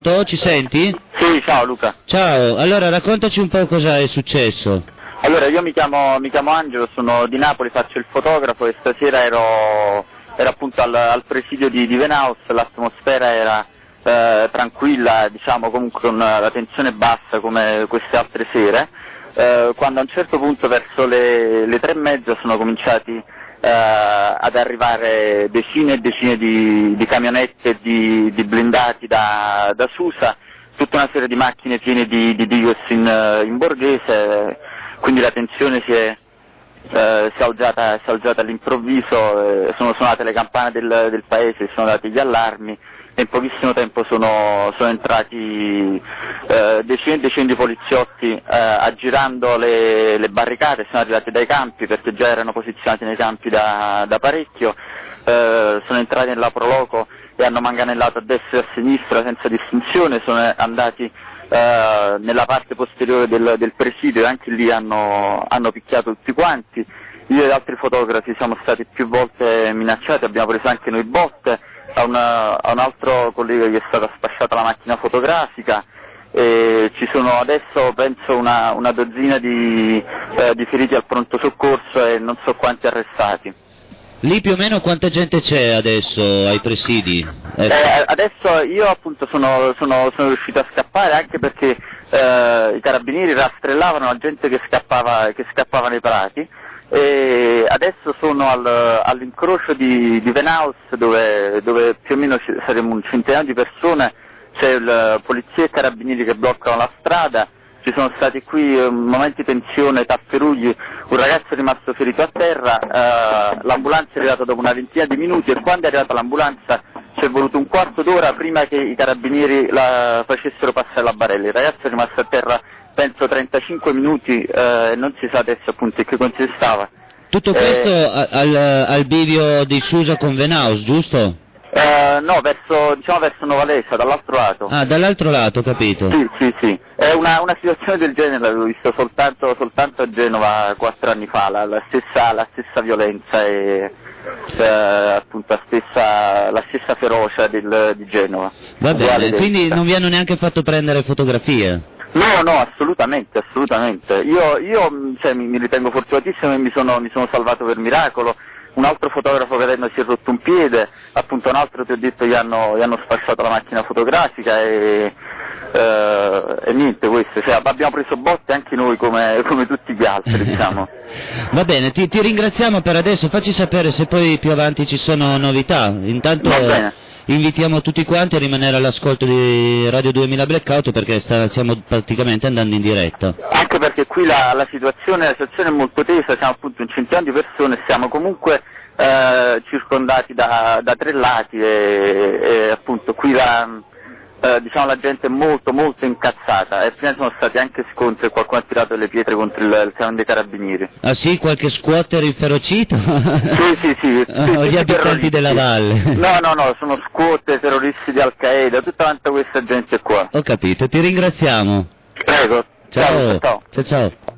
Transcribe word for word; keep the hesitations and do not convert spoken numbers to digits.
Pronto? Ci senti? Sì, ciao Luca. Ciao, allora raccontaci un po' cosa è successo. Allora, io mi chiamo, mi chiamo Angelo, sono di Napoli, faccio il fotografo e stasera ero, ero appunto al, al presidio di, di Venaus, l'atmosfera era eh, tranquilla, diciamo comunque con la tensione bassa come queste altre sere, eh, quando a un certo punto verso le, le tre e mezza sono cominciati Uh, ad arrivare decine e decine di, di camionette e di, di blindati da, da Susa, tutta una serie di macchine piene di, di Digos in, in borghese, quindi la tensione si è, uh, si è alzata, si è alzata all'improvviso, eh, sono suonate le campane del, del paese, sono dati gli allarmi e in pochissimo tempo sono, sono entrati eh, decine e decine di poliziotti eh, aggirando le, le barricate, sono arrivati dai campi perché già erano posizionati nei campi da, da parecchio, eh, sono entrati nella Proloco e hanno manganellato a destra e a sinistra senza distinzione, sono andati eh, nella parte posteriore del, del presidio e anche lì hanno, hanno picchiato tutti quanti. Io ed altri fotografi siamo stati più volte minacciati, abbiamo preso anche noi botte. A, una, a un altro collega gli è stata spacciata la macchina fotografica e ci sono adesso penso una, una dozzina di, eh, di feriti al pronto soccorso e non so quanti arrestati. Lì più o meno quanta gente c'è adesso ai presidi? Eh. Eh, adesso io appunto sono, sono, sono riuscito a scappare anche perché eh, i carabinieri rastrellavano la gente che scappava, che scappava nei prati. E adesso sono al, all'incrocio di, di Venaus dove, dove più o meno saremo un centinaio di persone, c'è il polizia e carabinieri che bloccano la strada, ci sono stati qui eh, momenti di tensione, tafferugli, un ragazzo è rimasto ferito a terra, eh, l'ambulanza è arrivata dopo una ventina di minuti e quando è arrivata l'ambulanza ci è voluto un quarto d'ora prima che i carabinieri la facessero passare la barella, il ragazzo è rimasto a terra penso trentacinque minuti e eh, non si sa adesso appunto in che consistava. Tutto questo eh, al, al bivio di Susa con Venaus, giusto? Eh, no, verso, diciamo verso Novalesa, dall'altro lato. Ah, dall'altro lato, capito. Sì, sì, sì. È una, una situazione del genere l'avevo visto soltanto, soltanto a Genova quattro anni fa, la, la, stessa, la stessa violenza e eh, appunto la stessa, la stessa ferocia del, di Genova. Va bene, quindi non vi hanno neanche fatto prendere fotografie? No, no, assolutamente, assolutamente. Io, io cioè, mi, mi ritengo fortunatissimo e mi sono, mi sono salvato per miracolo. Un altro fotografo vedendo si è rotto un piede, appunto un altro ti ho detto gli hanno, gli hanno spacciato la macchina fotografica e, eh, e niente questo, cioè, abbiamo preso botte anche noi come, come tutti gli altri, diciamo. Va bene, ti, ti ringraziamo per adesso, facci sapere se poi più avanti ci sono novità. Intanto Va bene. Invitiamo tutti quanti a rimanere all'ascolto di Radio duemila Blackout perché sta, stiamo praticamente andando in diretta. Anche perché qui la, la, situazione, la situazione è molto tesa, siamo appunto un centinaio di persone, siamo comunque eh, circondati da, da tre lati e, e appunto qui la, eh, diciamo, la gente è molto molto incazzata e prima sono stati anche scontri e qualcuno ha tirato delle pietre contro il, il camion dei carabinieri. Ah sì? Qualche squatter inferocito? Sì, sì, sì. O gli abitanti della valle? No, no, no, sono squatter, terroristi di Al-Qaeda, tutta quanta questa gente qua. Ho capito, ti ringraziamo. Prego. Ciao, ciao. ciao. ciao. ciao.